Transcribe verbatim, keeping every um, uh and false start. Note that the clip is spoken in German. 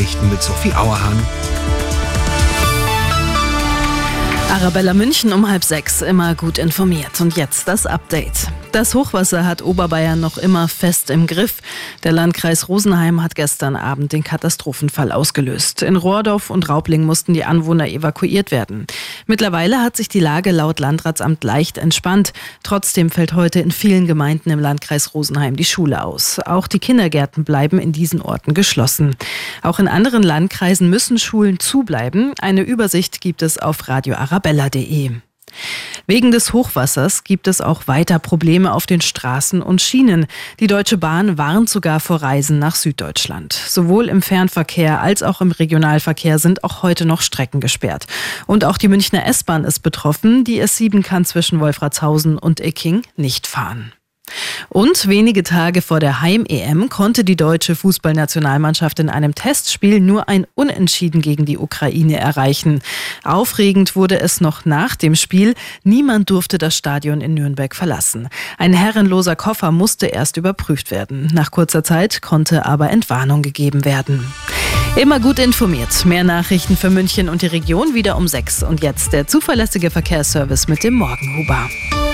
Nachrichten mit Sophie Auerhahn. Arabella München um halb sechs, immer gut informiert. Und jetzt das Update. Das Hochwasser hat Oberbayern noch immer fest im Griff. Der Landkreis Rosenheim hat gestern Abend den Katastrophenfall ausgelöst. In Rohrdorf und Raubling mussten die Anwohner evakuiert werden. Mittlerweile hat sich die Lage laut Landratsamt leicht entspannt. Trotzdem fällt heute in vielen Gemeinden im Landkreis Rosenheim die Schule aus. Auch die Kindergärten bleiben in diesen Orten geschlossen. Auch in anderen Landkreisen müssen Schulen zubleiben. Eine Übersicht gibt es auf radio arabella punkt de. Wegen des Hochwassers gibt es auch weiter Probleme auf den Straßen und Schienen. Die Deutsche Bahn warnt sogar vor Reisen nach Süddeutschland. Sowohl im Fernverkehr als auch im Regionalverkehr sind auch heute noch Strecken gesperrt. Und auch die Münchner S-Bahn ist betroffen. Die S sieben kann zwischen Wolfratshausen und Icking nicht fahren. Und wenige Tage vor der Heim-E M konnte die deutsche Fußballnationalmannschaft in einem Testspiel nur ein Unentschieden gegen die Ukraine erreichen. Aufregend wurde es noch nach dem Spiel. Niemand durfte das Stadion in Nürnberg verlassen. Ein herrenloser Koffer musste erst überprüft werden. Nach kurzer Zeit konnte aber Entwarnung gegeben werden. Immer gut informiert. Mehr Nachrichten für München und die Region wieder um sechs. Und jetzt der zuverlässige Verkehrsservice mit dem Morgenhuber.